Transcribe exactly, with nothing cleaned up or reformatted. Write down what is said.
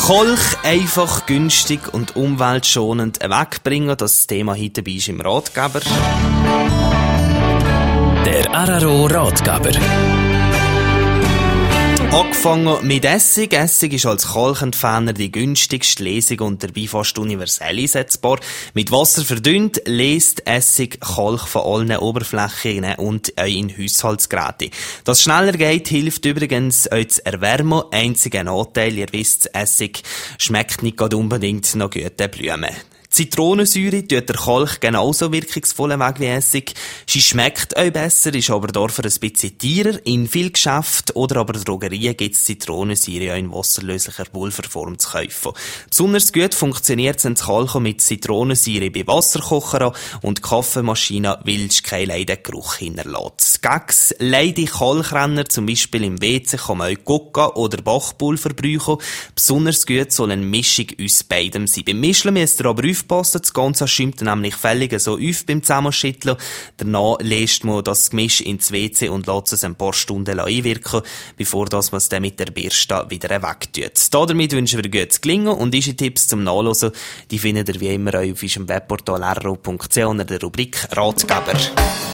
Kolch einfach, günstig und umweltschonend wegbringen. Das Thema heute dabei ist im Ratgeber. Der R R O-Ratgeber. Angefangen mit Essig. Essig ist als Kolchentferner die günstigste Lesung und dabei fast universell einsetzbar. Mit Wasser verdünnt lässt Essig Kolch von allen Oberflächen und auch in Haushaltsgeräten. Dass schneller geht, hilft übrigens auch zu erwärmen. Einziger Nachteil, ihr wisst, Essig schmeckt nicht gerade unbedingt nach guten Blumen. Zitronensäure tut der Kolch genauso wirkungsvoll weg wie Essig. Sie schmeckt auch besser, ist aber dafür ein bisschen teurer. In vielen Geschäften oder aber Drogerien gibt es Zitronensäure auch in wasserlöslicher Pulverform zu kaufen. Besonders gut funktioniert es das Kolchen mit Zitronensäure bei Wasserkochern und Kaffeemaschinen, weil es keinen Leidengeruch hinterlässt. Gegen leide Kolchrenner, zum Beispiel im W C, kann man auch Coca oder Bachpulver brauchen. Besonders gut soll eine Mischung aus beidem sein. Beim Mischen müsst ihr aber aufpassen, das Ganze schäumt nämlich völlig so auf beim Zusammenschütteln. Danach lässt man das Gemisch ins W C und lässt es ein paar Stunden einwirken, bevor das man es dann mit der Bürste wieder wegtut. Damit wünschen wir gutes Gelingen und unsere Tipps zum Nachlesen, die findet ihr wie immer auf unserem Webportal r r o punkt c h unter der Rubrik Ratgeber.